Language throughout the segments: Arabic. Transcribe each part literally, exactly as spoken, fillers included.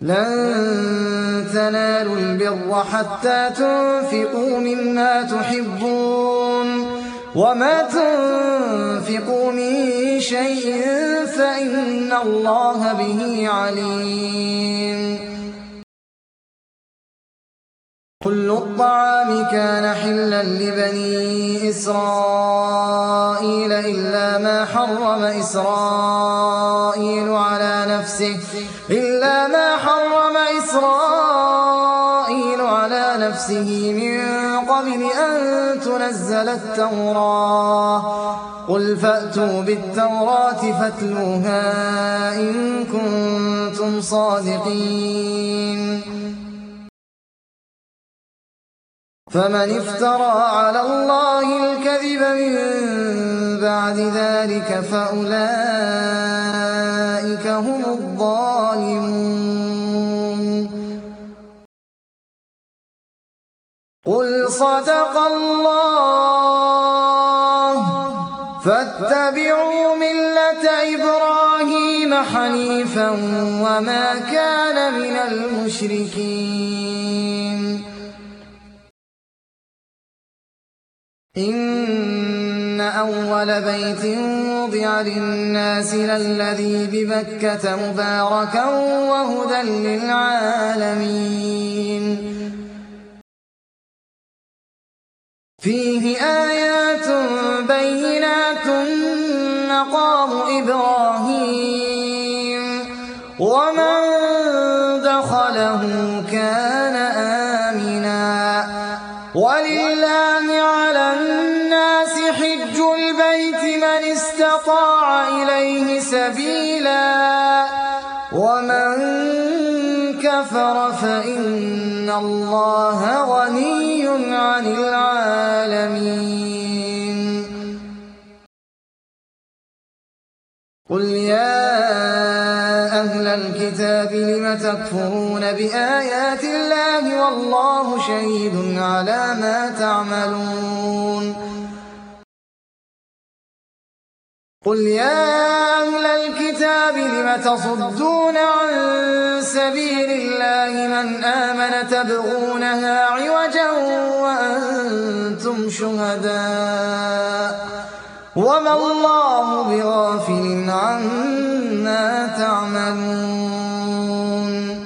لن تنالوا البر حتى تنفقوا مما تحبون وما تنفقوا من شيء فإن الله به عليم. كل الطعام كان حلا لبني إسرائيل إلا ما حرم إسرائيل على نفسه إلا ما حرم إسرائيل على نفسه من قبل أن تنزل التوراة. قل فأتوا بالتوراة فاتلوها إن كنتم صادقين. فمن افترى على الله الكذب من بعد ذلك فأولئك هم الظالمون. قل صدق الله فاتبعوا ملة إبراهيم حنيفا وما كان من المشركين. إن أول بيت وضع للناس للذي ببكة مباركا وهدى للعالمين. فيه آيات بينات مقام إبراهيم ومن دخله كان آمنا ولله على الناس حج البيت من استطاع إليه سبيلا ومن كفر فإن الله غني عن العالمين. قل يا أهل الكتاب لم تكفرون بآيات الله والله شهيد على ما تعملون. قل يا أهل الكتاب لم تصدون عن سبيل الله من آمن تبغونها عوجا وأنتم شهداء وما الله بغافل عما تعملون.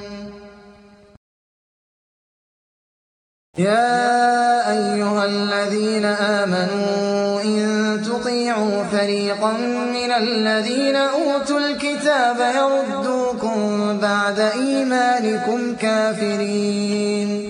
يا أيها الذين آمنوا إن تطيعوا فريقا من الذين أوتوا الكتاب يردوكم بعد إيمانكم كافرين.